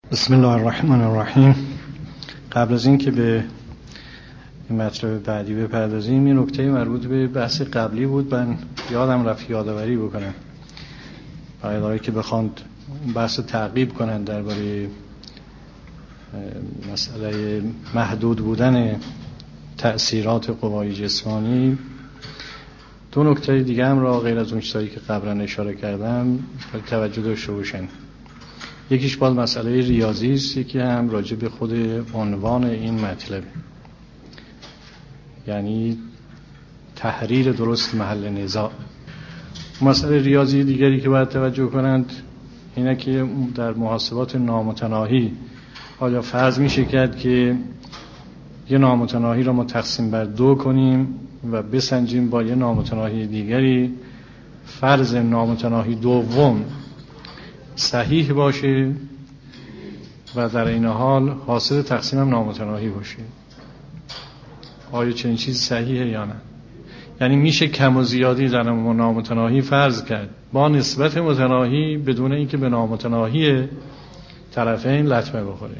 بسم الله الرحمن الرحیم. قبل از این که به مطلب بعدی بپردازیم، این نکته مربوط به بحث قبلی بود، من یادم رفت یادآوری بکنم. برای که بخواند بحث تعقیب کنن درباره مسئله محدود بودن تأثیرات قوای جسمانی، دو نکته دیگه هم را غیر از اون چیزایی که قبلا اشاره کردم توجه داشته باشن. یکیش باز مسئله ریاضی است، یکی هم راجع به خود عنوان این مطلب، یعنی تحریر درست محل نزاع. مسئله ریاضی دیگری که باید توجه کنند اینه که در محاسبات نامتناهی آیا فرض میشه کرد که یه نامتناهی را ما تقسیم بر 2 کنیم و بسنجیم با یه نامتناهی دیگری، فرض نامتناهی دوم صحیح باشه و در این حال حاصل تقسیم هم نامتناهی باشه. آیا چنین چیز صحیحه یا نه؟ یعنی میشه کم و زیادی در نامتناهی فرض کرد با نسبت متناهی بدون اینکه به نامتناهی طرفین لطمه بخوره.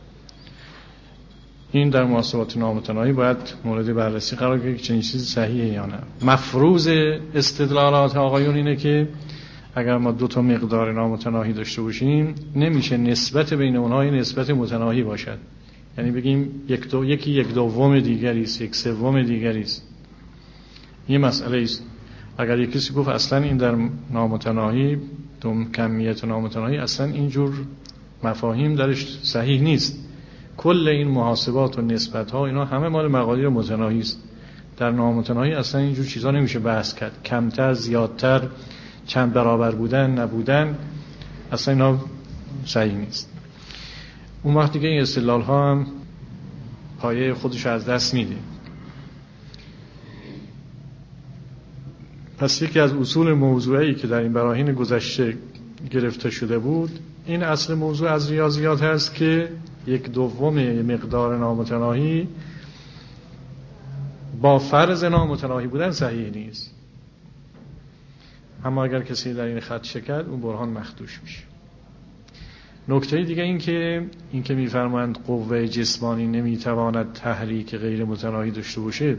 این در محاسبات نامتناهی باید مورد بررسی قرار گرفت که چنین چیزی صحیحه یا نه. مفروض استدلالات آقایون اینه که اگر ما 2 مقدار نامتناهی داشته باشیم نمیشه نسبت بین اونها نسبت متناهی باشد، یعنی بگیم یکی 1/2 دیگری است، 1/3 دیگری است. این مسئله است. اگر یک کسی گفت اصلا این در نامتناهی کمیت نامتناهی اصلا اینجور مفاهیم درش صحیح نیست، کل این محاسبات و نسبت ها اینا همه مال مقادیر متناهی است، در نامتناهی اصلا اینجور چیزا نمیشه بحث کرد، کمتر زیادتر چند برابر بودن نبودن اصلا اینا صحیح نیست. اون وقت دیگه این استدلال ها هم پایه خودش از دست میده. پس یکی از اصول موضوعی که در این براهین گذشته گرفته شده بود، این اصل موضوع از ریاضیات هست که 1/2 مقدار نامتناهی با فرض نامتناهی بودن صحیح نیست، اما اگر کسی در این خط شکد اون برهان مخدوش میشه. نکته دیگه این که میفرمایند قوه جسمانی نمیتواند تحریک غیر متناهی داشته باشه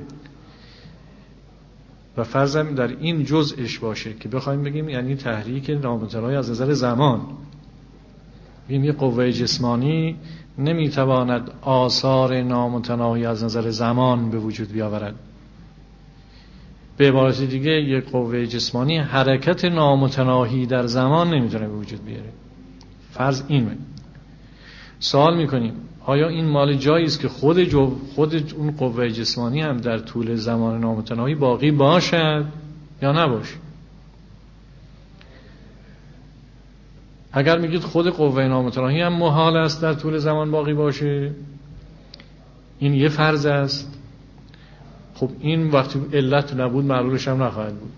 و فرضم در این جزءش باشه که بخوایم بگیم یعنی تحریک نامتناهی از نظر زمان، بگیم یه قوه جسمانی نمیتواند آثار نامتناهی از نظر زمان به وجود بیاورد. به عبارت دیگه یک قوه جسمانی حرکت نامتناهی در زمان نمیتونه به وجود بیاره. فرض اینه. سوال میکنیم آیا این مال جایی است که خود اون قوه جسمانی هم در طول زمان نامتناهی باقی باشد یا نباشه؟ اگر میگید خود قوه نامتناهی هم محال است در طول زمان باقی باشه، این یه فرض است. خب این وقتی علت نبود معلولش هم نخواهد بود.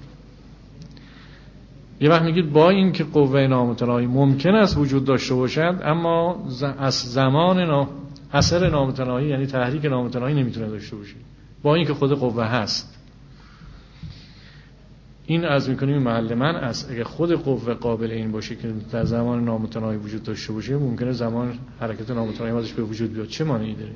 یه وقت میگید با این که قوه نامتناهی ممکن است وجود داشته باشد اما از زمان اثر نامتناهی یعنی تحریک نامتناهی نمیتونه داشته باشه با این که خود قوه هست. این از میکنیم محل من است. اگه خود قوه قابل این باشه که در زمان نامتناهی وجود داشته باشه، ممکنه زمان حرکت نامتناهی ازش به وجود بیاد. چه مانعی داره؟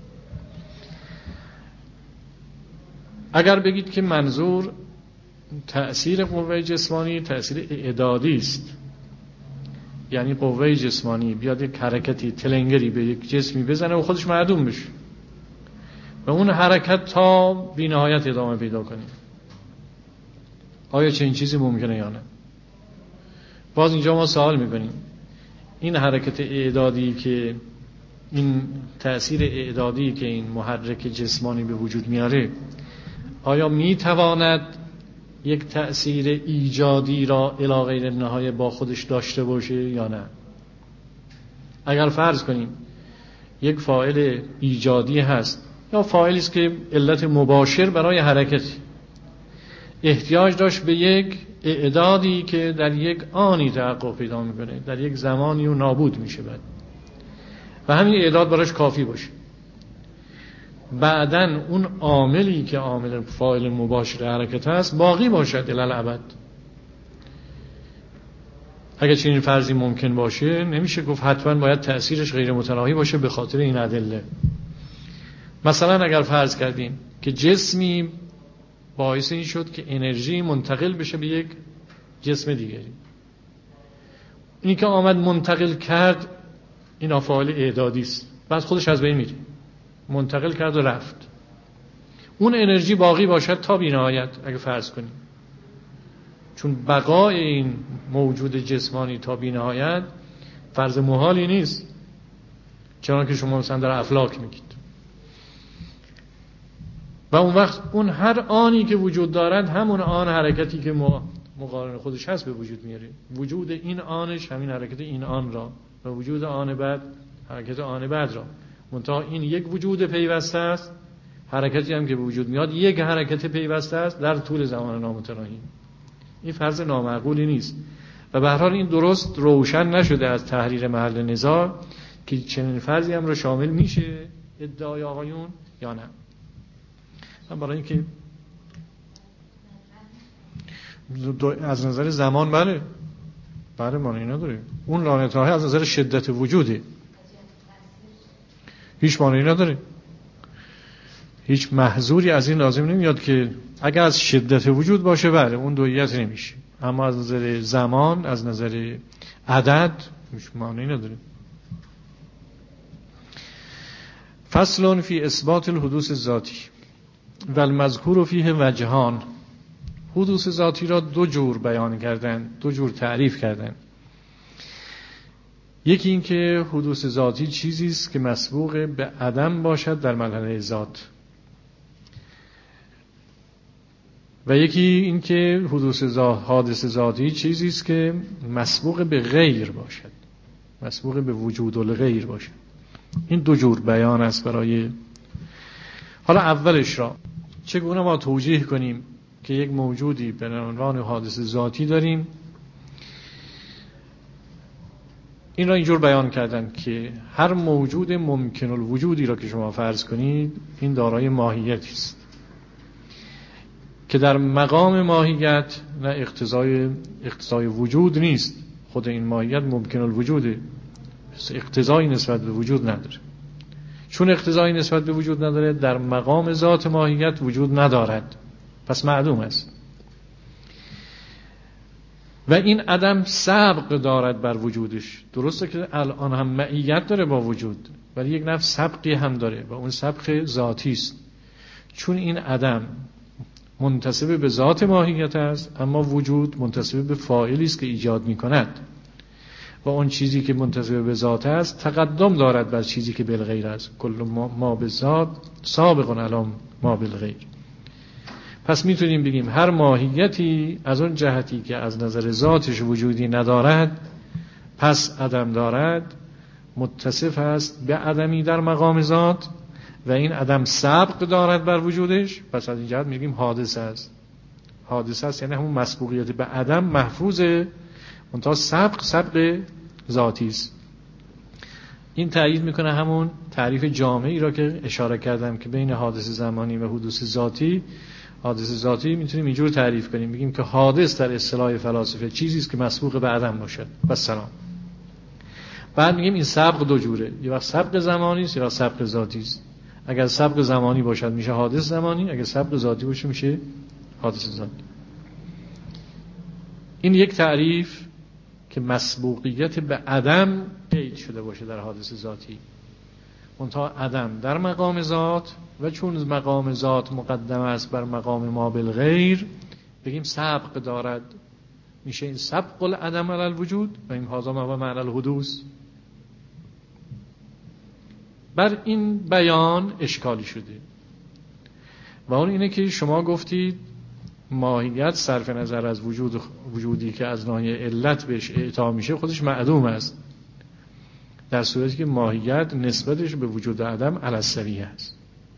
اگر بگید که منظور تأثیر قوه جسمانی تأثیر اعدادی است، یعنی قوه جسمانی بیاد یک حرکتی تلنگری به یک جسمی بزنه و خودش معدوم بشه و اون حرکت تا بی نهایت ادامه پیدا کنه، آیا چنین چیزی ممکنه یا نه؟ باز اینجا ما سوال میکنیم این حرکت اعدادی که این تأثیر اعدادی که این محرک جسمانی به وجود میاره آیا میتواند یک تأثیر ایجادی را الی غیر النهایه با خودش داشته باشه یا نه؟ اگر فرض کنیم یک فاعل ایجادی هست یا فاعلی است که علت مباشر برای حرکت احتیاج داشت به یک اعدادی که در یک آنی تحقق پیدا میکنه، در یک زمانی و نابود میشه بعد و همین اعداد براش کافی باشه، بعدن اون عاملی که عامل فاعل مباشر حرکت هست باقی باشد الی الابد. اگر چنین فرضی ممکن باشه نمیشه گفت حتما باید تأثیرش غیر متناهی باشه به خاطر این ادله. مثلا اگر فرض کردیم که جسمی باعث این شد که انرژی منتقل بشه به یک جسم دیگری، اینی که آمد منتقل کرد این افعال اعدادی است، بعد خودش از بین میره، منتقل کرد و رفت. اون انرژی باقی باشد تا بی‌نهایت اگه فرض کنیم، چون بقای این موجود جسمانی تا بی‌نهایت فرض محالی نیست، چنانکه شما مثلا در افلاک میگید. و اون وقت اون هر آنی که وجود دارد همون آن حرکتی که مقارن خودش هست به وجود میاره. وجود این آنش همین حرکت این آن را، و وجود آن بعد حرکت آن بعد را. منتها این یک وجود پیوسته است، حرکتی هم که به وجود میاد یک حرکت پیوسته است در طول زمان نامتناهی. این فرض نامعقولی نیست و به هر حال این درست روشن نشده از تحریر محل نزاع که چنین فرضی هم رو شامل میشه ادعای آقایون یا نه. من برای اینکه از نظر زمان بله معنی نداره. اون لانتاهی از نظر شدت وجوده، هیچ معنی نداره. هیچ محظوری از این لازم نمیاد که اگر از شدت وجود باشه بله اون دوییت نمیشه، اما از نظر زمان، از نظر عدد هیچ معنی نداره. فصل فی اثبات الحدوث الذاتی و المذکور فیه وجهان. حدوث ذاتی را دو جور بیان کردن، دو جور تعریف کردن. یکی این که حدوث ذاتی چیزی است که مسبوق به عدم باشد در مرحله ذات، و یکی این که حادث ذاتی چیزی است که مسبوق به غیر باشد، مسبوق به وجود الغیر باشد. این دو جور بیان است برای. حالا اولش را چگونه ما توجیه کنیم که یک موجودی به عنوان حادث ذاتی داریم؟ این را اینجور بیان کردن که هر موجود ممکن الوجودی را که شما فرض کنید این دارای ماهیتی است که در مقام ماهیت نه اقتضای وجود نیست. خود این ماهیت ممکن الوجوده، اقتضایی نسبت به وجود نداره. چون اقتضایی نسبت به وجود نداره در مقام ذات ماهیت وجود ندارد، پس معدوم است. و این عدم سبق دارد بر وجودش. درسته که الان هم معیت داره با وجود، ولی یک نفس سبقی هم داره و اون سبق ذاتی است. چون این عدم منتسب به ذات ماهیت است، اما وجود منتسب به فاعلی است که ایجاد می‌کند و اون چیزی که منتسب به ذات است تقدم دارد بر چیزی که بالغیر است. کل ما به ذات سابق علی ما بالغیر. پس میتونیم بگیم هر ماهیتی از اون جهتی که از نظر ذاتش وجودی ندارد پس عدم دارد، متصف است به عدمی در مقام ذات و این عدم سبق دارد بر وجودش، پس از این جهت میگیم حادث است. حادث است یعنی همون مسبوقیت به عدم محفوظه، منتها سبق ذاتی است. این تأیید میکنه همون تعریف جامعی را که اشاره کردم که بین حادث زمانی و حدوث ذاتی. حادث ذاتی میتونیم اینجور تعریف کنیم، بگیم که حادث در اصطلاح فلاسفه چیزی است که مسبوق به عدم باشد و سلام. بعد میگیم این سبق دو جوره، یا وقت سبق زمانی است یا سبق ذاتی است. اگر سبق زمانی باشد میشه حادث زمانی، اگر سبق ذاتی باشه میشه حادث ذاتی. این یک تعریف که مسبوقیت به عدم قید شده باشه در حادث ذاتی، منتها عدم در مقام ذات، و چون مقام ذات مقدم است بر مقام ما بالغیر بگیم سبق دارد، میشه این سبق العدم علی الوجود و این هذا ما معنی الحدوث. بر این بیان اشکالی شده و اون اینه که شما گفتید ماهیت صرف نظر از وجودی که از ناحیه علت بهش اعطا میشه خودش معدوم است، در صورتی که ماهیت نسبتش به وجود عدم علی السویه است.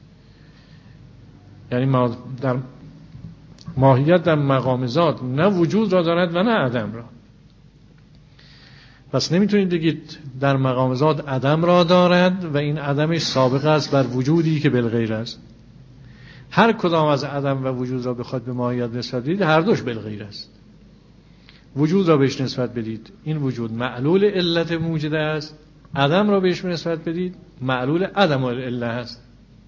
یعنی در ماهیت در مقام ذات نه وجود را دارد و نه عدم را. پس نمیتونید بگید در مقام ذات عدم را دارد و این عدمش سابق است بر وجودی که بالغیر است. هر کدام از عدم و وجود را بخواد به ماهیت نسبت بدید هر دوش بالغیر است. وجود را بهش نسبت بدید، این وجود معلول علت موجود است. عدم را بهش نسبت بدید، معلول عدم العله است.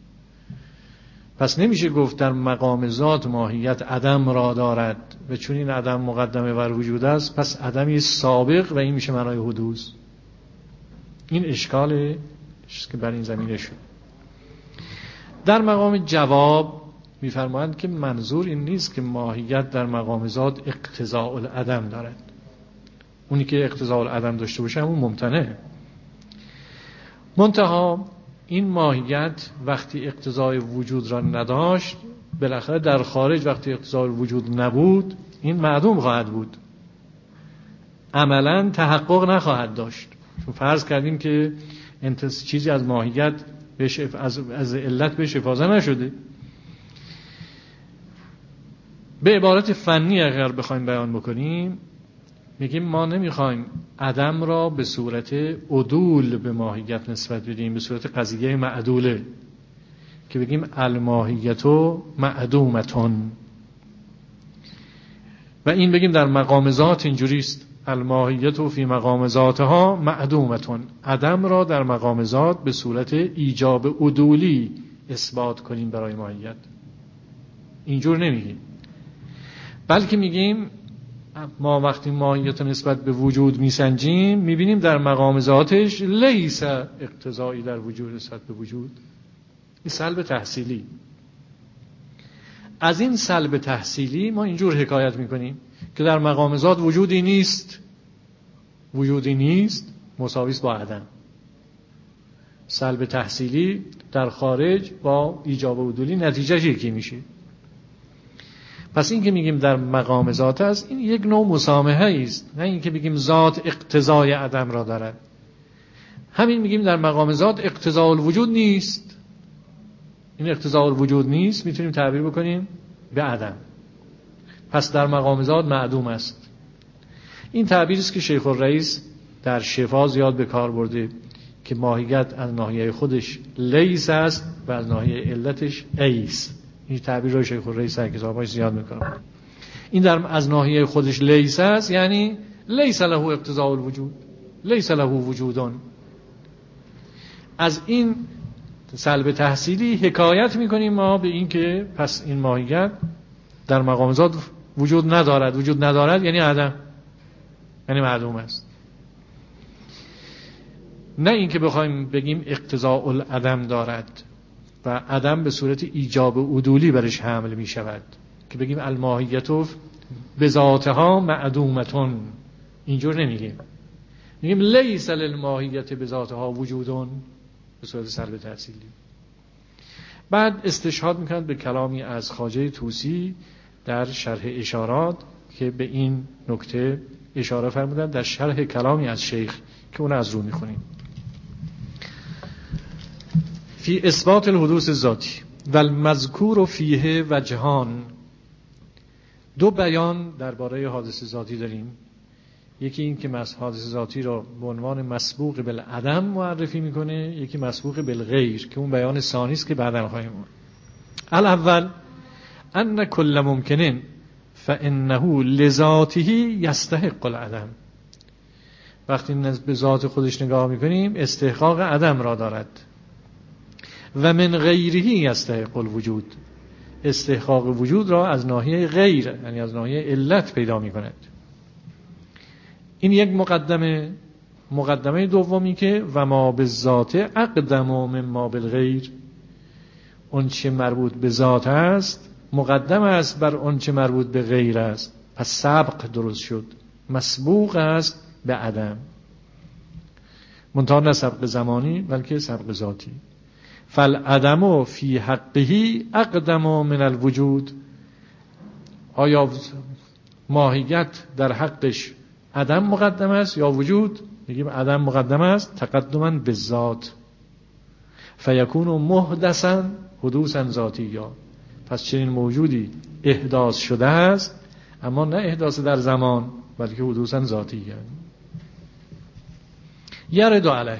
پس نمیشه گفت در مقام ذات ماهیت عدم را دارد و چون این عدم مقدمه بر وجود است پس عدمی سابق و این میشه معنای حدوث. این اشکال که بر این زمینه شد. در مقام جواب میفرمایند که منظور این نیست که ماهیت در مقام ذات اقتضاء العدم دارد. اونی که اقتضاء العدم داشته باشه همون ممتنعه. منتها این ماهیت وقتی اقتضای وجود را نداشت، بالاخره در خارج وقتی اقتضای وجود نبود این معدوم خواهد بود، عملا تحقق نخواهد داشت. چون فرض کردیم که چیزی از ماهیت از علت بهش افاضه نشده. به عبارت فنی اگر بخوایم بیان بکنیم میگیم ما نمیخوایم عدم را به صورت عدول به ماهیت نسبت بدیم، به صورت قضیه معدوله که بگیم الماهیت معدومتون و این بگیم در مقام ذات اینجوریست، الماهیت فی مقام ذاتها معدومتون، عدم را در مقام ذات به صورت ایجاب عدولی اثبات کنیم برای ماهیت. اینجور نمیگیم، بلکه میگیم ما وقتی ماهیت نسبت به وجود میسنجیم میبینیم در مقام ذاتش لیس اقتضایی در وجود نسبت به وجود. این سلب تحصیلی. از این سلب تحصیلی ما اینجور حکایت میکنیم که در مقام ذات وجودی نیست مساویس با عدم. سلب تحصیلی در خارج با ایجاب عدولی نتیجهش یکی میشه. پس این که میگیم در مقام ذات است این یک نوع مسامحه است، نه این که بگیم ذات اقتضای عدم را دارد. همین میگیم در مقام ذات اقتضای الوجود نیست. این اقتضای الوجود نیست میتونیم تعبیر بکنیم به عدم، پس در مقام ذات معدوم است. این تعبیری است که شیخ الرئیس در شفا زیاد به کار برده که ماهیت از ناحیه خودش لیس است و از ناحیه علتش ایس. این تعبیر رو شیخ الرئیس در کتاباش زیاد میکنه. این در از ناحیه خودش لیس است یعنی لیس له اقتضاء الوجود، لیس له وجودون. از این سلب تحصیلی حکایت میکنیم ما به این که پس این ماهیت در مقام ذات وجود ندارد یعنی عدم، یعنی معدوم است. نه این که بخوایم بگیم اقتضاء العدم دارد و عدم به صورت ایجاب عدولی برش حمل می شود که بگیم الماهیت به ذاتها معدومتون. اینجور نمیگیم، میگیم لیس للماهیت به ذاتها وجودون به صورت سلب تحصیلی. بعد استشهاد میکنند به کلامی از خواجه طوسی در شرح اشارات که به این نکته اشاره فرمودند در شرح کلامی از شیخ که اون از رو میخونیم. فی اثبات الحدوث الذاتی و المذکور فیه وجهان. دو بیان درباره حادثه ذاتی داریم. یکی این که حادثه ذاتی را به عنوان مسبوق بالعدم معرفی میکنه، یکی مسبوق بالغیر که اون بیان ثانی است که بعداً خواهیم گفت. الاول ان کل ممکن فانه لذاته یستحق العدم. وقتی به ذات خودش نگاه میکنیم استحقاق عدم را دارد. و من غیره یستحق الوجود، استحقاق وجود را از ناحیه غیر یعنی از ناحیه علت پیدا میکند. این یک مقدمه دومی که و ما به ذات اقدم مما بالغیر، اون چه مربوط به ذات است مقدم است بر اون چه مربوط به غیر است، پس سبق درست شد، مسبوق است به عدم، منتها نه سبق زمانی بلکه سبق ذاتی. فالعدم فی حقه اقدم من الوجود. آیا ماهیت در حقش عدم مقدم است یا وجود؟ میگیم عدم مقدم است تقدما بالذات، فیکون محدثا حدوثا ذاتیا. پس چنین موجودی احداث شده است اما نه احداث در زمان بلکه حدوثا ذاتیا. یرد علیه،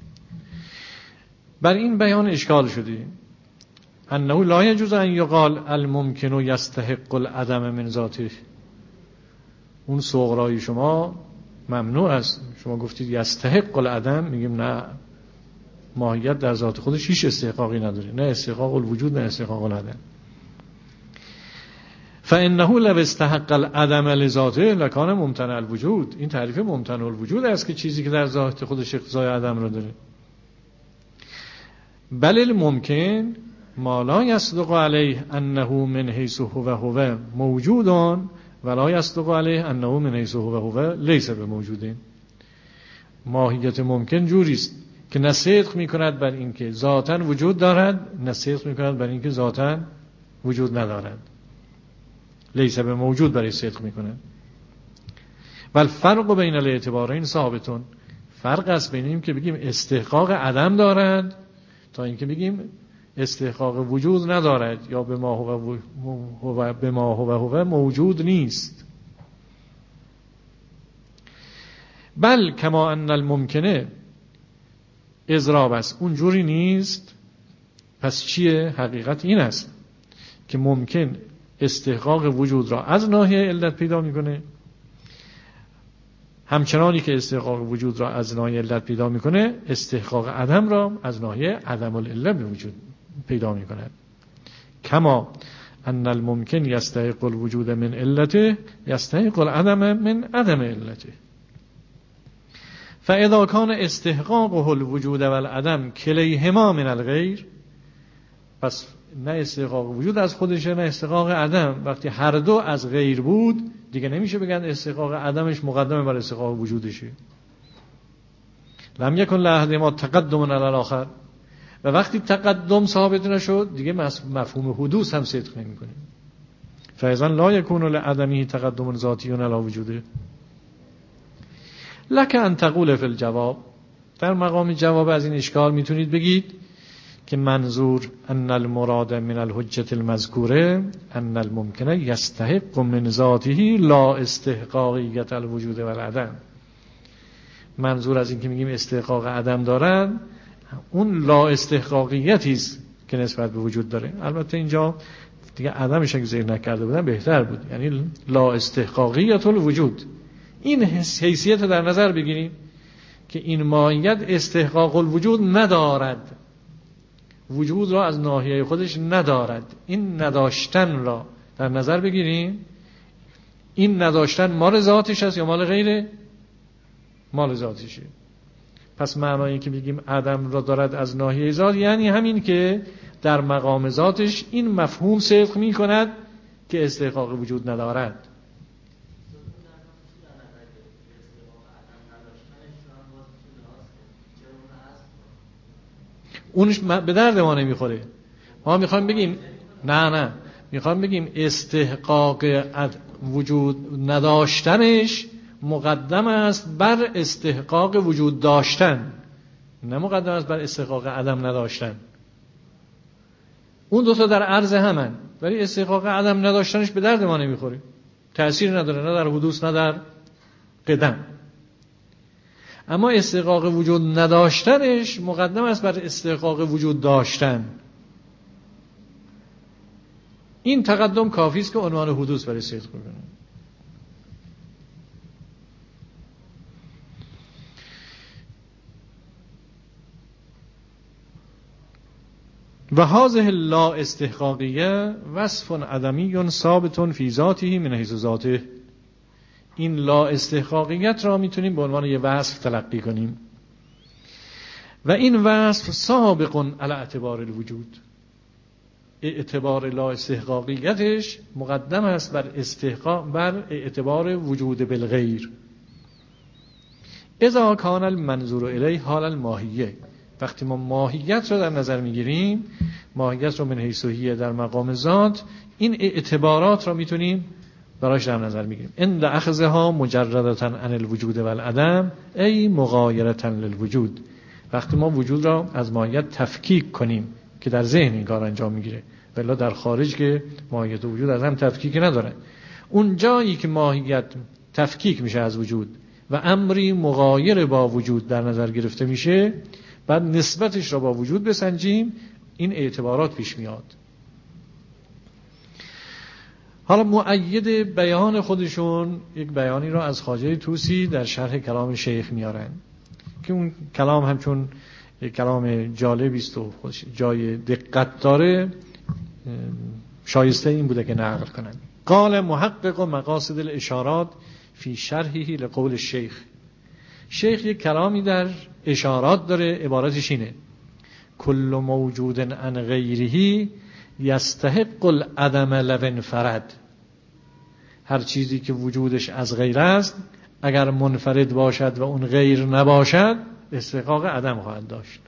بر این بیان اشکال شده انه لا یجوز ان یقال الممکن یستحق العدم من ذاته. اون صغرای شما ممنوع است. شما گفتید یستحق العدم، میگیم نه، ماهیت در ذات خودش هیچ استحقاقی نداره، نه استحقاق الوجود نه استحقاق العدم. فانه لو استحق العدم لذاته لکان ممتنع الوجود. این تعریف ممتنع الوجود است که چیزی که در ذات خودش اقتضای عدم رو داره. بل الممکن ما لا يصدق علیه انه من حیث هو موجود ولا يصدق علیه انه من حیث هو لیس بموجود. ماهیت ممکن جوری است که نه صدق می‌کند بر اینکه ذاتاً وجود دارد، نه صدق می‌کند بر اینکه ذاتاً وجود ندارد. لیس بموجود برای صدق می‌کند. بل فرق بین الاعتبارین ثابتون. فرق است بین این که بگیم استحقاق عدم دارد تا اینکه بگیم استحقاق وجود ندارد یا به ما هو موجود نیست. بل کما ان الممکنه اضراب است، اونجوری نیست. پس چیه؟ حقیقت این است که ممکن استحقاق وجود را از ناحیه علت پیدا میکنه، همچنانی که استحقاق وجود را از ناحیه علت پیدا میکنه استحقاق عدم را از ناحیه عدم العلت به وجود پیدا میکند. کما ان الممکن یستحق الوجود من علته یستحق العدم من عدم علته. فاذا کان استحقاقه الوجود والعدم کلیهما من الغیر، پس نه استحقاق وجود از خودشه نه استحقاق عدم. وقتی هر دو از غیر بود دیگه نمیشه بگن استحقاق عدمش مقدمه بر استحقاق وجودشه. لم یکن لأحدهما تقدم علی الاخر. و وقتی تقدم ثابت نشد دیگه مفهوم حدوث هم صدق نمیکنه. فاذا لا یکون لعدمه تقدم ذاتی علی وجوده. لک ان تقول فی الجواب، در مقام جواب از این اشکال میتونید بگید که منظور ان المراد من الحجة المذکوره ان الممکن یستحق من ذاته لا استحقاقیت الوجود والعدم. منظور از این که میگیم استحقاق عدم دارن اون لا استحقاقیتی است که نسبت به وجود داره. البته اینجا دیگه عدمش اگه ذکر نکرده بودن بهتر بود، یعنی لا استحقاقیت الوجود. این حیثیت رو در نظر بگیریم که این ماهیت استحقاق الوجود ندارد، وجود را از ناحیه خودش ندارد. این نداشتن را در نظر بگیریم. این نداشتن مال ذاتش است یا مال غیره؟ مال ذاتشه. پس معنایی که بگیم عدم را دارد از ناحیه ذات یعنی همین که در مقام ذاتش این مفهوم صدق می کند که استحقاق وجود ندارد. اونش به درد ما نمیخوره. ما میخوایم بگیم نه میخوایم بگیم استحقاق وجود نداشتنش مقدم است بر استحقاق وجود داشتن، نه مقدم است بر استحقاق عدم نداشتن. اون دوتا در عرض همن، ولی استحقاق عدم نداشتنش به درد ما نمیخوره، تأثیر نداره، نه در حدوث نه در قدم. اما استحقاق وجود نداشتنش مقدم است بر استحقاق وجود داشتن. این تقدم کافی است که عنوان حدوث برای صدق بکنه. و هذه لا استحقاقیه وصف عدمی ثابت فی ذاته من حیث ذاته. این لا استحقاقیت را میتونیم به عنوان یه وصف تلقی کنیم و این وصف سابق علی اعتبار الوجود. اعتبار لا استحقاقیتش مقدم است بر استحقاق بر اعتبار وجود بالغیر. اذا کان المنظور الیه حال الماهیه، وقتی ما ماهیت رو در نظر میگیریم، ماهیت رو من حیث هی در مقام ذات، این اعتبارات رو میتونیم براش در نظر میگیریم. ان اخذها مجردتا عن الوجود والعدم ای مغایرتا للوجود. وقتی ما وجود را از ماهیت تفکیک کنیم که در ذهن این کار انجام میگیره، ولی در خارج که ماهیت و وجود از هم تفکیک نداره. اون جایی که ماهیت تفکیک میشه از وجود و امری مغایر با وجود در نظر گرفته میشه، بعد نسبتش را با وجود بسنجیم، این اعتبارات پیش میاد. حالا مؤید بیان خودشون یک بیانی را از خواجه طوسی در شرح کلام شیخ میارن که اون کلام همچون یک کلام جالبی است و جای دقت داره، شایسته این بوده که نقل کنن. قال محقق مقاصد الاشارات فی شرحه لقول الشیخ. شیخ یک کلامی در اشارات داره، عبارتش اینه: کل موجود عن غیره یستحق العدم لو انفرد. هر چیزی که وجودش از غیر است اگر منفرد باشد و اون غیر نباشد استحقاق عدم خواهد داشت.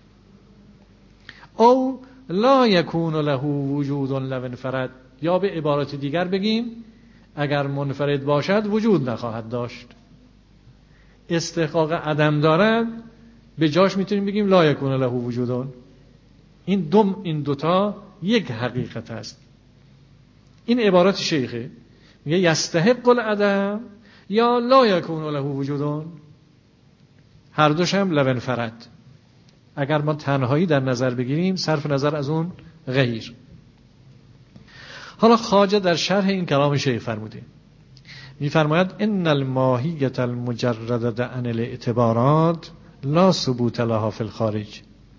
او لا یکون له وجود لو انفرد، یا به عبارت دیگر بگیم اگر منفرد باشد وجود نخواهد داشت. استحقاق عدم دارد، به جاش میتونیم بگیم لا یکون له وجودون. این دوتا یک حقیقت است. این عبارت شیخه، میگه یستحق العدم یا لا یکون له وجودون، هر دوش هم لو انفرد. اگر ما تنهایی در نظر بگیریم صرف نظر از اون غیر. حالا خواجه در شرح این کلام شیخ فرموده، میفرماید ان الماهیت المجرده عن الاعتبارات لا ثبوت لها فی الخارج.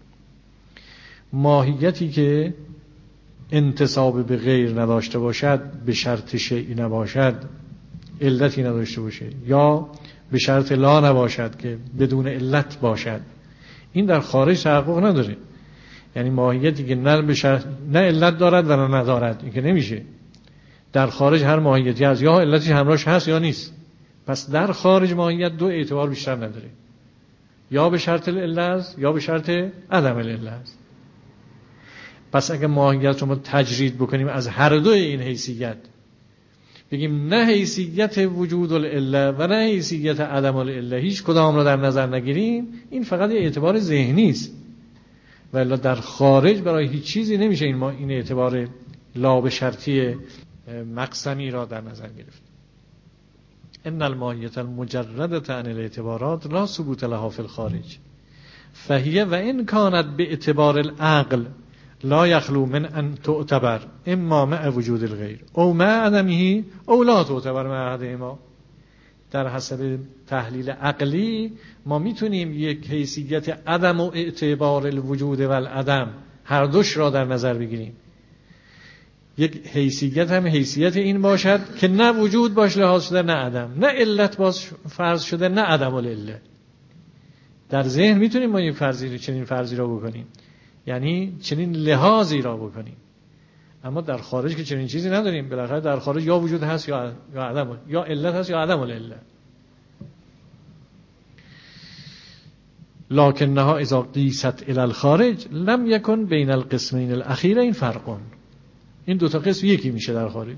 ماهیتی که انتساب به غیر نداشته باشد، به شرط شیئی نباشد، علتی نداشته باشه، یا به شرط لا نباشد که بدون علت باشد، این در خارج تحقق نداره. یعنی ماهیتی که نه علت دارد و نه ندارد، این که نمیشه. در خارج هر ماهیتی هست، یا علتش همراهش هست یا نیست. پس در خارج ماهیت دو اعتبار بیشتر نداره، یا به شرط علت یا به شرط عدم علت. پس اگه ماهیت رو ما تجرید بکنیم از هر دو این حیثیت، بگیم نه حیثیت وجود العله و نه حیثیت عدم العله، هیچ کدام رو در نظر نگیریم، این فقط یه اعتبار ذهنی است. ولی در خارج برای هیچ چیزی نمیشه این اعتبار لا به شرطی مقسمی را در نظر گرفت. ان الماهیت المجرده عن الاعتبارات لا ثبوت لها فی الخارج فهیه و ان کانت به اعتبار العقل لا یخلو من ان تعتبر اما مع وجود الغیر او مع عدمه او لا تعتبر مع احدهما. در حسب تحلیل عقلی ما میتونیم یک حیثیت عدم و اعتبار الوجود و العدم هر دوش را در نظر بگیریم. یک حیثیت هم حیثیت این باشد که نه وجود باش لحاظ شده نه عدم، نه علت باش فرض شده نه عدم العله. در ذهن میتونیم ما یک چنین فرضی را بکنیم، یعنی چنین لحاظی را بکنیم، اما در خارج که چنین چیزی نداریم. بالاخره در خارج یا وجود هست یا عدم، یا علت هست یا عدم العله. لکنها اذا قیست الی الخارج لم یکن بین القسمین الاخیرین فرق. این دو تا قسم یکی میشه در خارج.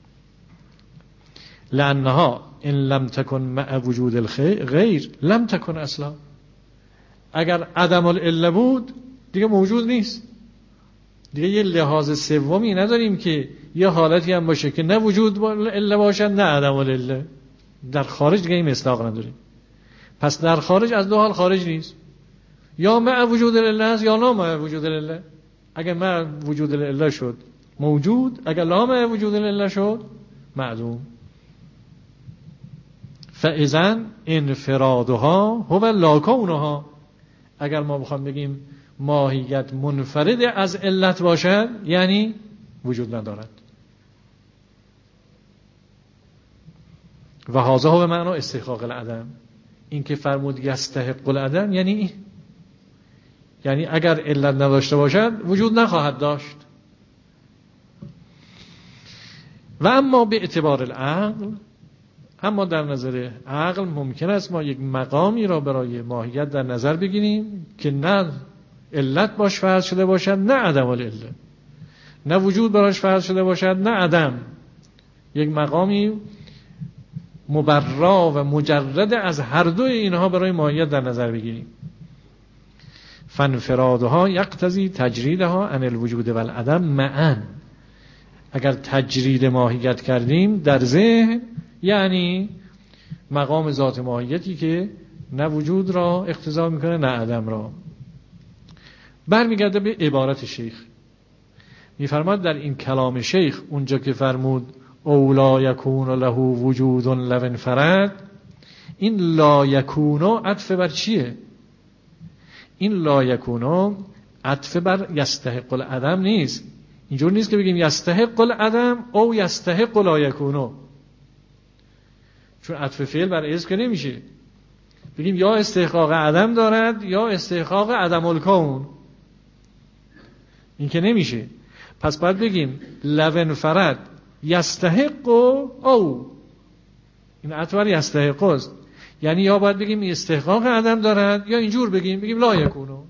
لانها ان لم تکن مع وجود الغیر لم تکن اصلا. اگر عدم العله بود دیگه موجود نیست، دیگه یه لحاظ سومی نداریم که یه حالتی هم باشه که نه وجود الا باشد نه عدم العله. در خارج دیگه این مصداق نداریم. پس در خارج از دو حال خارج نیست، یا مع وجود العله است یا لا مع وجود العله. اگر مع وجود العله شد موجود، اگر لا مع وجود العله شد معدوم. فاذا انفرادها هو لا کونها. اگر ما بخوام بگیم ماهیت منفرد از علت باشد یعنی وجود ندارد. و هذا هو معنی استحقاق العدم. این که فرمود یستحق العدم یعنی اگر علت نداشته باشد وجود نخواهد داشت. و اما به اعتبار العقل، اما در نظر عقل ممکن است ما یک مقامی را برای ماهیت در نظر بگیریم که نه علت باش فرض شده باشد نه عدم العله، نه وجود براش فرض شده باشد نه عدم. یک مقامی مبرا و مجرد از هر دو اینها برای ماهیت در نظر بگیریم. فانفرادها یقتضی تجریدها عن الوجود و العدم معا. اگر تجرید ماهیت کردیم در ذهن یعنی مقام ذات ماهیتی که نه وجود را اقتضا میکنه نه عدم را. برمیگرده به عبارت شیخ، میفرماد در این کلام شیخ اونجا که فرمود او لا یکون له وجود لو انفرد. این لا یکون عطف بر چیه؟ این لا یکون عطف بر یستحق العدم نیست. اینجور نیست که بگیم یستحق العدم او یستحق لا یکون، چون عطف فعل بر اسم که نمیشه. بگیم یا استحقاق عدم دارد یا استحقاق عدم الکون، این که نمیشه. پس باید بگیم لو انفرد یستحق او، این عطف بر یستحق است. یعنی یا باید بگیم استحقاق عدم دارد یا اینجور بگیم لا یکونو.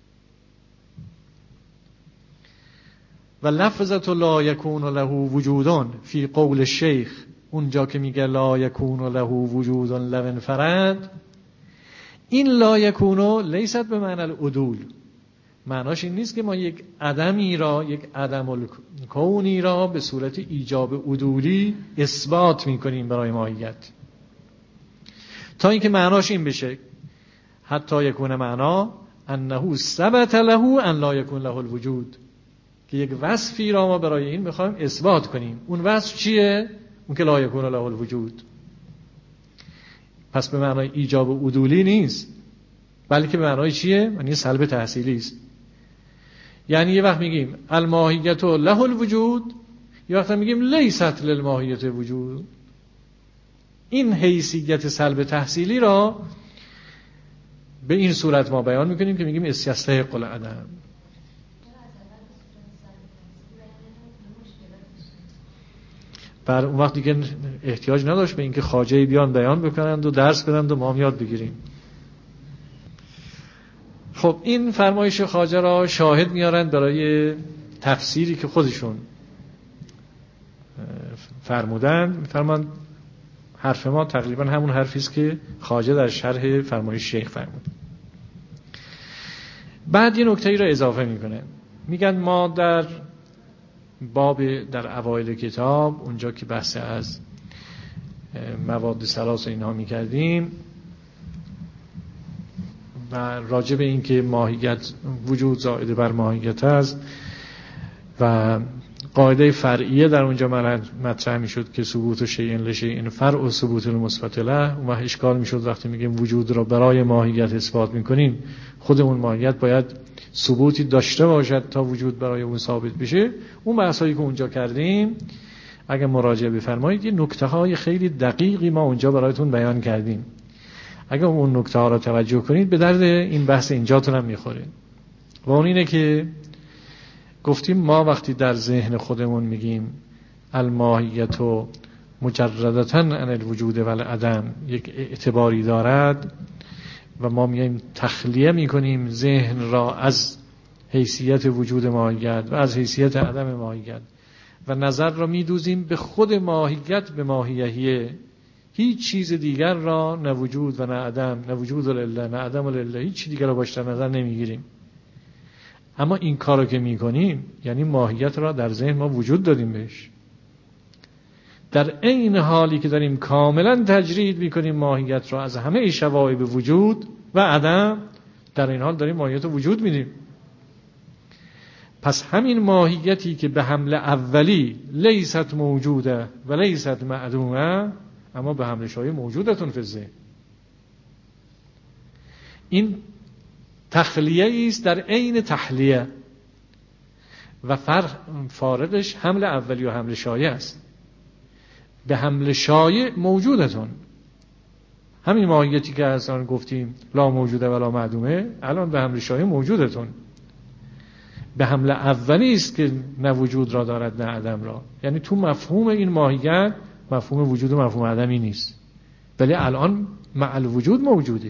و لفظت لا یکون له وجودان فی قول الشیخ، اونجا که میگه لا یکون له وجودان لو انفرد، این لا یکونو لیست به معنی العدول. معناش این نیست که ما یک عدمی را، یک عدم الکونی را به صورت ایجاب عدولی اثبات میکنیم برای ماهیت، تا اینکه معناش این بشه حتی یکون معنا انه ثبت له ان لا یکون له الوجود، که یک وصفی را ما برای این میخوایم اثبات کنیم. اون وصف چیه؟ اون که لا یکون له الوجود. پس به معنای ایجاب عدولی نیست، بلکه به معنای چیه؟ معنی سلب تحصیلی است. یعنی یه وقت میگیم الماهیت له الوجود، یه وقت میگیم لیست للماهیت وجود. این حیثیت سلب تحصیلی را به این صورت ما بیان میکنیم که میگیم یستحق العدم. بر اون وقت دیگه احتیاج نداشت به اینکه خواجه بیان بیان بکنند و درس بدند و ما هم یاد بگیریم. خب این فرمایش خواجه را شاهد میارند برای تفسیری که خودشون فرمودن. میفرمایند حرف ما تقریبا همون حرفی است که خواجه در شرح فرمایش شیخ فرمود. بعد یه نکته‌ای را اضافه میکنه، میگن ما در اوایل کتاب اونجا که بحث از مواد ثلاث اینها میکردیم و راجع به این که ماهیت وجود زائد بر ماهیت است و قاعده فرعیه در اونجا مطرح میشد که ثبوت شیء لشیء فرع و ثبوت المثبت له، و اشکال میشد وقتی میگیم وجود را برای ماهیت اثبات میکنیم خود اون ماهیت باید ثبوتی داشته باشد تا وجود برای اون ثابت بشه. اون بحثایی که اونجا کردیم اگه مراجعه بفرمایید یه نکته های خیلی دقیقی ما اونجا برایتون بیان کردیم. اگه اون نکته ها را توجه کنید به درد این بحث اینجاتون هم میخوره. و اون اینه که گفتیم ما وقتی در ذهن خودمون میگیم الماهیت مجردتاً عن الوجود و العدم یک اعتباری دارد و ما میایم تخلیه میکنیم ذهن را از حیثیت وجود ماهیت و از حیثیت عدم ماهیت و نظر را میدوزیم به خود ماهیت به ماهیهیه، هیچ چیز دیگر را نه وجود و نه عدم، نه وجود لله نه عدم لله، هیچ چیز دیگر را باش در نظر نمیگیریم. اما این کارو که میکنیم یعنی ماهیت را در ذهن ما وجود دادیم بهش، در عین حالی که داریم کاملا تجرید میکنیم ماهیت را از همه شوائب وجود و عدم، در این حال داریم ماهیت رو وجود میدیم. پس همین ماهیتی که به حمل اولی لیست موجوده و لیست معدومه، اما به حمل شایع موجودتون فی الذهن، این تخلیه است در عین تحلیه و فارقش حمل اولی و حمل شایع است. به حمل شایع موجودتون، همین ماهیتی که اصلا گفتیم لا موجوده ولا معدومه، الان به حمل شایع موجودتون. به حمل اولی است که نه وجود را دارد نه عدم را، یعنی تو مفهوم این ماهیت مفهوم وجود و مفهوم عدمی نیست، ولی الان مع الوجود موجوده.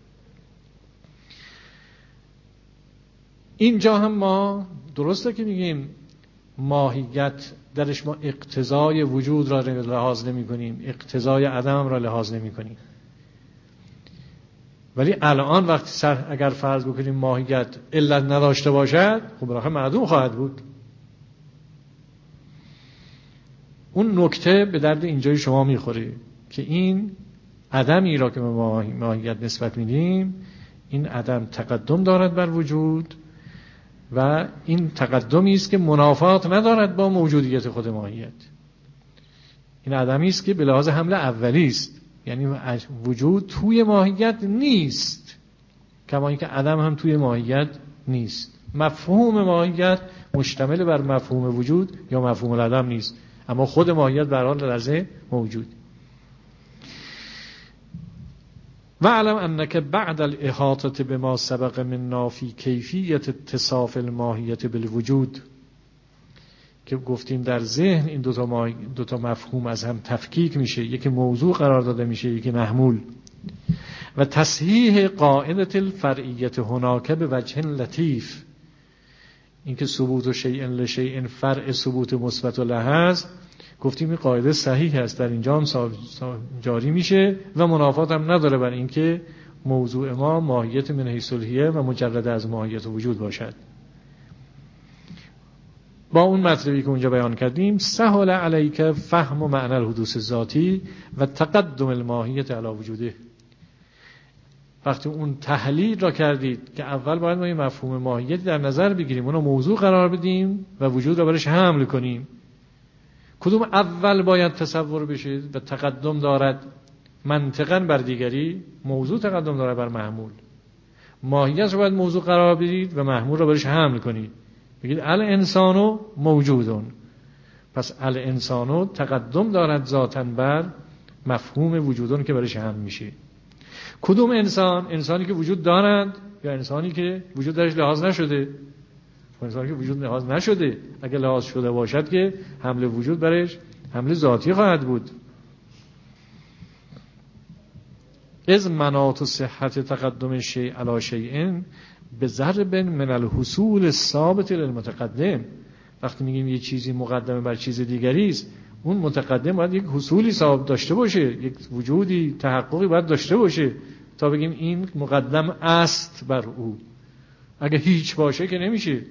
اینجا هم ما درسته که میگیم ماهیت درش ما اقتضای وجود را لحاظ نمی کنیم، اقتضای عدم را لحاظ نمی کنیم، ولی الان وقتی اگر فرض بکنیم ماهیت علت نداشته باشد، خب بالاخره معدوم خواهد بود. اون نکته به درد اینجای شما میخوره که این عدمی را که ما ماهیت نسبت میدیم، این عدم تقدم دارد بر وجود و این تقدمی است که منافات ندارد با موجودیت خود ماهیت. این عدمی است که به لحاظ حمل اولی است، یعنی وجود توی ماهیت نیست، کما اینکه عدم هم توی ماهیت نیست. مفهوم ماهیت مشتمل بر مفهوم وجود یا مفهوم العدم نیست، اما خود ماهیت به هر حال در ذهن موجود. و علم انک بعد الاحاطه بما سبق من نافی کیفیت اتصاف الماهیت بالوجود، که گفتیم در ذهن این دو تا مفهوم از هم تفکیک میشه، یکی موضوع قرار داده میشه، یکی محمول. و تصحیح قاعده الفرعیت هناک به وجه لطیف، اینکه ثبوت شیء لشیء فرع ثبوت مثبت له است، گفتیم این قاعده صحیح است، در اینجا هم جاری میشه و منافات هم نداره بر اینکه موضوع ما ماهیت من حیث الهیه و مجرد از ماهیت وجود باشد. با اون مطلبی که اونجا بیان کردیم، سهل علیک فهم معنی الحدوث ذاتی و تقدم الماهیت علی وجوده. وقتی اون تحلیل را کردید که اول باید ما این مفهوم ماهیتی در نظر بگیریم، اونو موضوع قرار بدیم و وجود را برش حمل کنیم، کدوم اول باید تصور بشه و تقدم دارد منطقاً بر دیگری؟ موضوع تقدم دارد بر محمول. ماهیت رو باید موضوع قرار بدید و محمول را برش حمل کنید، بگید الانسان موجودون، پس الانسان تقدم دارد ذاتاً بر مفهوم وجودون که برش حمل میشه. کدوم انسان؟ انسانی که وجود دارد یا انسانی که وجود درش لحاظ نشده؟ انسانی که وجود لحاظ نشده. اگه لحاظ شده باشد که حمل وجود برش حمل ذاتی خواهد بود. از مناط صحت تقدم شیء علی شیء بضرب من الحصول الثابت للمتقدم. وقتی میگیم یه چیزی مقدمه بر چیز دیگری است، اون متقدم باید یک حصولی ثابت داشته باشه، یک وجودی تحققی باید داشته باشه تا بگیم این مقدم است بر او. اگه هیچ باشه که نمیشه.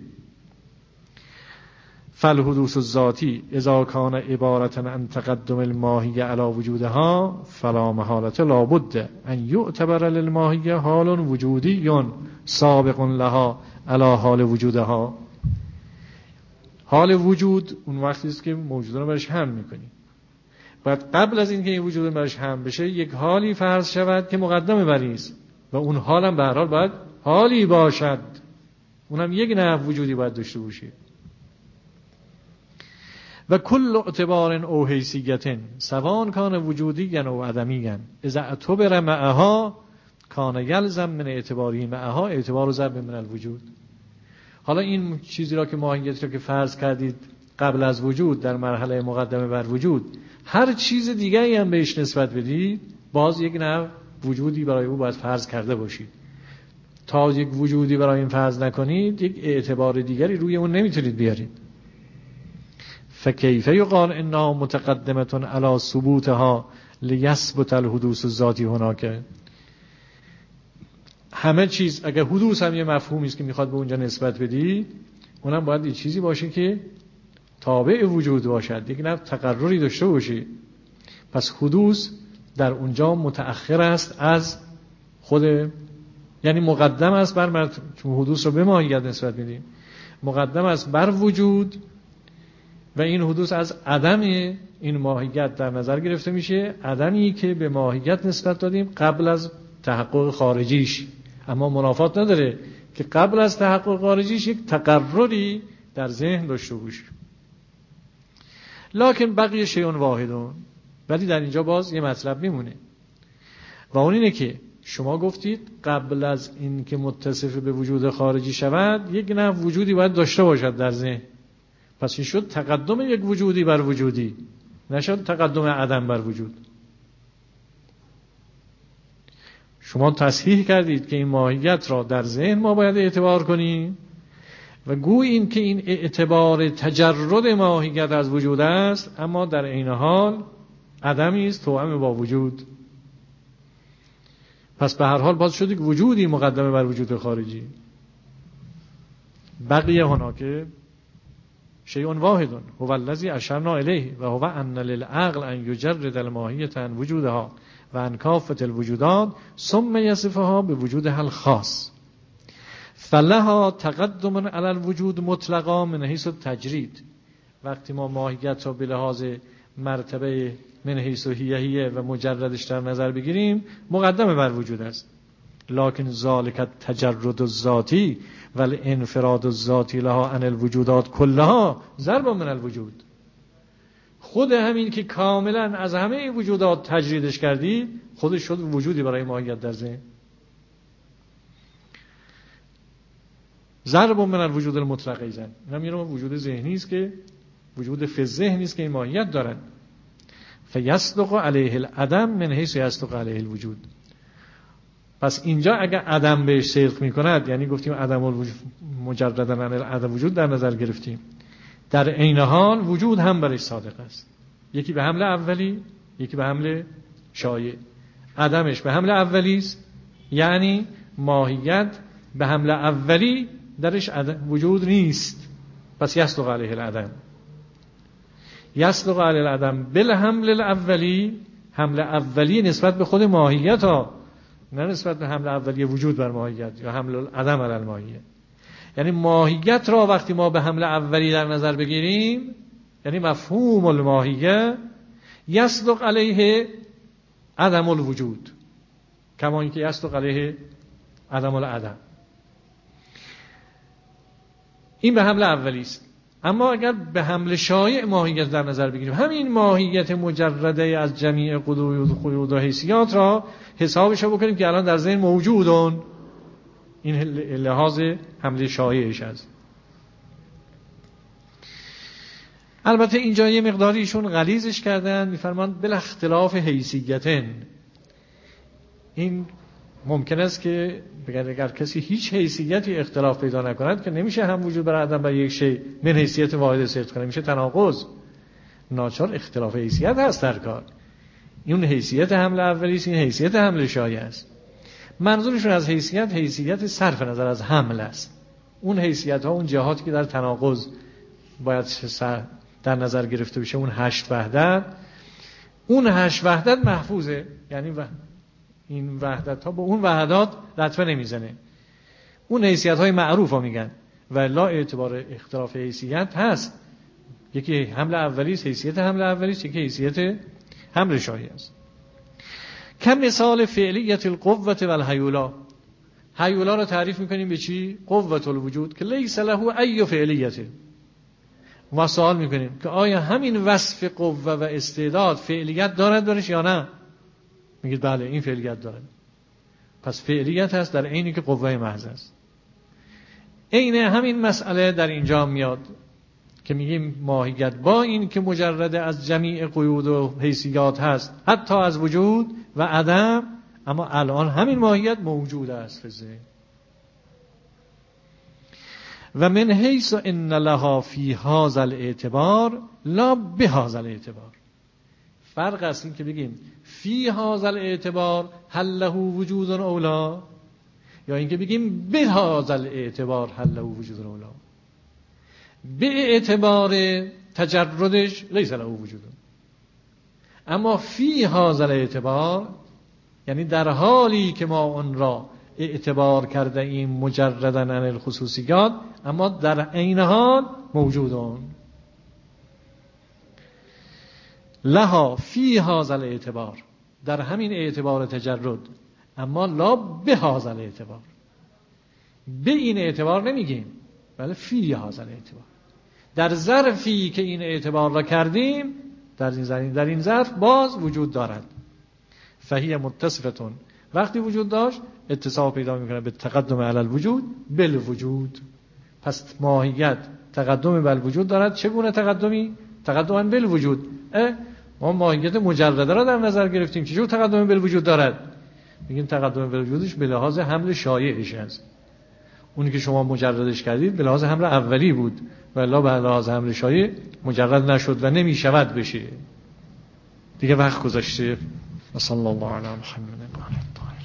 فالحدوث الذاتی اذا کان عبارة عن تقدم الماهیه علی وجودها فلا محالة لا بد ان یعتبر للماهیه حال وجودی سابق لها علی حال وجودها. حال وجود اون وقتی است که موجودان رو برش حمل میکنی. باید قبل از اینکه این وجود برش حمل بشه یک حالی فرض شود که مقدم بری است و اون حال هم به هر حال باید حالی باشد، اونم یک نوع وجودی باید داشته باشه. و کل اعتبار او حیثیت سواء کان وجودی او عدمی اذا اعتبر معها کان یلزم من اعتباری معها اعتبار ضرب من الوجود. حالا این چیزی را که ماهیت را که فرض کردید قبل از وجود در مرحله مقدمه بر وجود، هر چیز دیگری هم بهش نسبت بدید، باز یک نوع وجودی برای او باید فرض کرده باشید. تا یک وجودی برای این فرض نکنید، یک اعتبار دیگری روی اون نمیتونید بیارید. فکیف یقال انها متقدمه علی ثبوتها لیثبت الحدوث الذاتی هناک. همه چیز اگر حدوث هم یه مفهومی است که میخواد به اونجا نسبت بدی، اونم باید یه چیزی باشه که تابع وجود باشد، یک نوع تقرری داشته باشه. پس حدوث در اونجا متأخر است از خود، یعنی مقدم است بر، چون حدوث رو به ماهیت نسبت میدیم، مقدم است بر وجود و این حدوث از عدم این ماهیت در نظر گرفته میشه، عدمی که به ماهیت نسبت دادیم قبل از تحقق خارجیش. اما منافات نداره که قبل از تحقق خارجیش یک تقرری در ذهن داشته باشه. لکن بقیه شیء واحدون، ولی در اینجا باز یه مطلب میمونه و اون اینه که شما گفتید قبل از این که متصف به وجود خارجی شود یک نوع وجودی باید داشته باشد در ذهن. پس این شد تقدم یک وجودی بر وجودی، نشد تقدم عدم بر وجود. شما تصحیح کردید که این ماهیت را در ذهن ما باید اعتبار کنیم و گوی این که این اعتبار تجرد ماهیت از وجود است، اما در عین حال عدمی است توأم با وجود. پس به هر حال باز شد یک وجودی مقدمه بر وجود خارجی. بقیه هناک شیء واحد هو الذی اشرنا الیه و هو ان للعقل ان یجرد الماهیة عن وجودها و عن کافة الوجودات ثم یصفها بوجودها الخاص فلها تقدم علی الوجود مطلقا من حیث التجرید. وقتی ما ماهیت را به لحاظ مرتبه من حیث هیه و مجردش در نظر بگیریم مقدم بر وجود است. لکن ذالک التجرد الذاتی و الانفراد الذاتی لها عن الوجودات کلها ضرب من الوجود. خود همین که کاملا از همه وجودات تجریدش کردی خودش شد وجودی برای ماهیت در ذهن. ضرب من الوجود المطلق ایزن، همین وجود ذهنی است که وجود فی ذهنی است که این ماهیت دارد. فیصدق علیه العدم من حیث یصدق علیه الوجود. پس اینجا اگر عدم بهش صدق میکند، یعنی گفتیم عدم الوجود مجرداً عن العدم وجود در نظر گرفتیم، در عین حال وجود هم برش صادق است. یکی به حمل اولی، یکی به حمل شایع. عدمش به حمل اولی است، یعنی ماهیت به حمل اولی درش وجود نیست، پس یصدق علیه العدم. یصدق علیه العدم بالحمل الاولی، حمل اولی نسبت به خود ماهیت ها، نه نسبت به حمل اولی وجود بر ماهیت یا حمل العدم علی الماهیت. یعنی ماهیت را وقتی ما به حمل اولی در نظر بگیریم، یعنی مفهوم الماهیه، یصدق علیه عدم الوجود کما اینکه یصدق علیه عدم العدم. این به حمل اولی است. اما اگر به حمل شایع ماهیت در نظر بگیریم، همین ماهیت مجرده از جمیع قیود و حیثیات را حسابش رو بکنیم که الان در ذهن موجودن، این لحاظ حمل شایعش است. البته اینجا یه مقداری ایشون غلیظش کردن، میفرمان بلا اختلاف حیثیتن. این ممکن است که اگر کسی هیچ حیثیتی اختلاف پیدا نکند که نمیشه هم وجود بر عدم بر یک شی من حیثیت واحد صدق کنه، میشه تناقض. ناچار اختلاف حیثیت هست در کار. این حیثیت حمل اولی است، این حیثیت حمل شایع است. منظورشون از حیثیت صرف نظر از حمل است. اون حیثیت ها، اون جهاتی که در تناقض باید در نظر گرفته بشه، اون 8 وحدت، اون 8 وحدت محفوظه، یعنی این وحدت ها با اون وحدات رتبه نمیزنه. اون حیثیت های معروف ها میگن و لا اعتبار اختلاف حیثیت هست. یکی حمل اولی است، حیثیت حمل اولی است، یکی حیثیت حمل شایع است. کم مثال فعلیت القوة و الحیولا. حیولا رو تعریف میکنیم به چی؟ قوة الوجود که لیس له ای فعلیته. ما سوال میکنیم که آیا همین وصف قوه و استعداد فعلیت دارد برش یا نه؟ میگید بله این فعلیت دارد. پس فعلیت هست در عینی که قوه محض است. عین همین مسئله در اینجا میاد که میگیم ماهیت با این که مجرد از جمیع قیود و حیثیات هست، حتی از وجود و عدم، اما الان همین ماهیت موجود است فی ذهن. و من حیث ان لها فی هذا الاعتبار لا بهذا الاعتبار. فرق است این که بگیم فی هذا الاعتبار هل له وجود اولا، یا اینکه بگیم به هذا الاعتبار هل له وجود اولا. به اعتبار تجردش لیس له وجود، اما فی هذا الاعتبار یعنی در حالی که ما اون را اعتبار کرده ایم مجرداً عن الخصوصیات، اما در عین حال موجودون. لها فی هذا الاعتبار، در همین اعتبار تجرد، اما لا به هذا الاعتبار. به این اعتبار نمیگیم، بله فی هذا الاعتبار. در ظرفی که این اعتبار را کردیم، در این ظرف باز وجود دارد. فهی متصفتون، وقتی وجود داشت اتصاف پیدا میکنه به تقدم علی الوجود بالوجود. پس ماهیت تقدم بر وجود دارد. چگونه تقدمی؟ تقدم بالوجود. ما ماهیت مجرده را در نظر گرفتیم، چجور تقدم بالوجود دارد؟ میگیم تقدم بالوجودش به لحاظ حمل شایعش است. اونی که شما مجردش کردید به لحاظ حمل اولی بود و الا به لحاظ حمل شایع مجرد نشد و نمیشود بشه. دیگه وقت گذاشته. صلی الله علی محمد و آله.